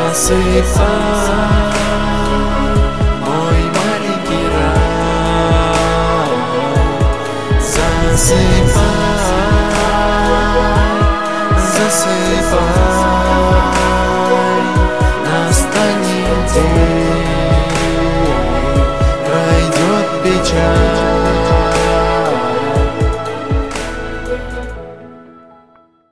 засыпай, мой маленький рай. Засыпай, настанет день, пройдет печаль.